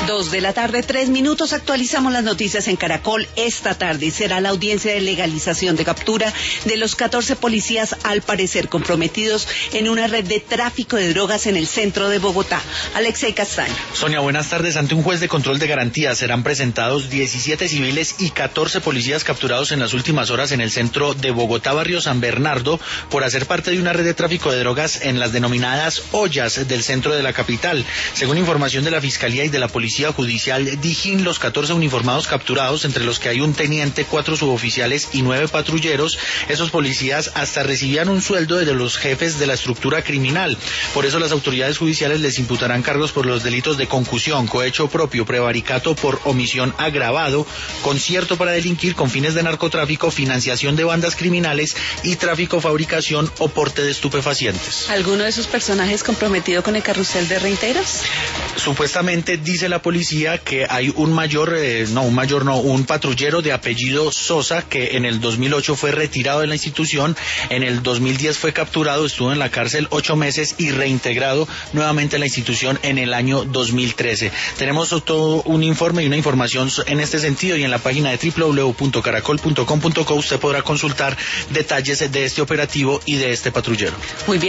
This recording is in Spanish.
2:03 actualizamos las noticias en Caracol. Esta tarde será la audiencia de legalización de captura de los 14 policías al parecer comprometidos en una red de tráfico de drogas en el centro de Bogotá. Alexei Castaño. Sonia, buenas tardes. Ante un juez de control de garantías serán presentados 17 civiles y 14 policías capturados en las últimas horas en el centro de Bogotá, barrio San Bernardo, por hacer parte de una red de tráfico de drogas en las denominadas ollas del centro de la capital. Según información de la Fiscalía y de la Policía Judicial Dijín, los 14 uniformados capturados, entre los que hay un teniente, 4 suboficiales y 9 patrulleros, esos policías hasta recibían un sueldo de los jefes de la estructura criminal. Por eso las autoridades judiciales les imputarán cargos por los delitos de concusión, cohecho propio, prevaricato por omisión agravado, concierto para delinquir con fines de narcotráfico, financiación de bandas criminales y tráfico, fabricación o porte de estupefacientes. ¿Alguno de esos personajes comprometido con el carrusel de reinteros? Supuestamente dice la policía que hay un patrullero de apellido Sosa que en el 2008 fue retirado de la institución, en el 2010 fue capturado, estuvo en la cárcel 8 meses y reintegrado nuevamente a la institución en el año 2013. Tenemos todo un informe y una información en este sentido, y en la página de www.caracol.com.co usted podrá consultar detalles de este operativo y de este patrullero. Muy bien.